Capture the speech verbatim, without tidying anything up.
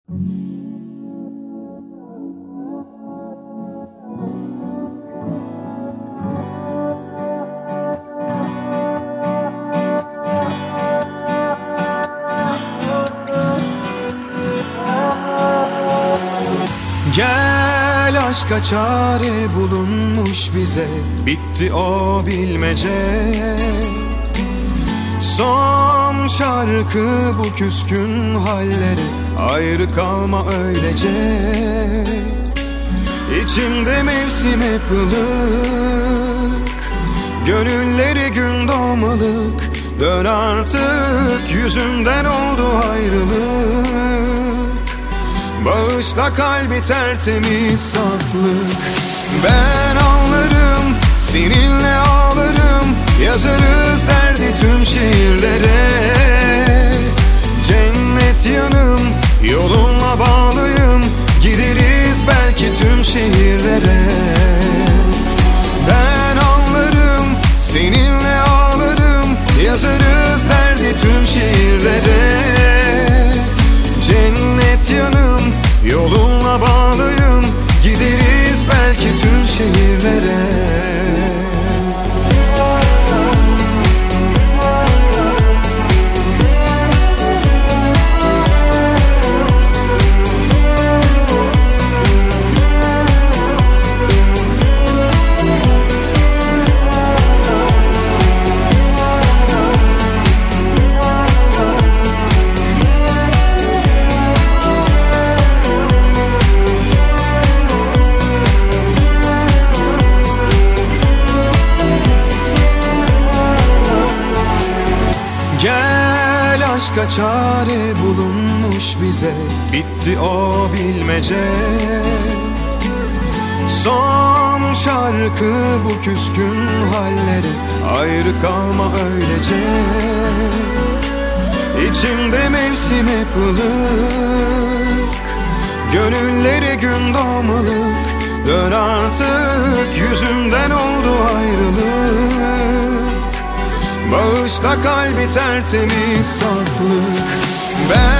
Gel aşka çare bulunmuş bize, bitti o bilmece. Son şarkı bu küskün halleri, ayrı kalma öylece. İçimde mevsim hep ılık, gönülleri gün doğmalık. Dön artık, yüzünden oldu ayrılık. Bağışla kalbi tertemiz saflık. Ben ağlarım, seninle ağlarım. Yazarız derdi tüm şiirlere. Cennet yanım, yolunla bağlıyım. Gideriz belki tüm şehirlere. Ben ağlarım, seninle ağlarım. Yazarız derdi tüm şiirlere. Cennet yanım, yolunla bağlıyım. Gideriz belki tüm şehirlere. Gel aşka çare bulunmuş bize, bitti o bilmece. Son şarkı bu küskün halleri, ayrı kalma öylece. İçimde mevsim hep ılık, gönülleri gün doğmalık. Dön artık, yüzümden oldu ayrılık. Bağışla kalbi tertemiz saflık. Ben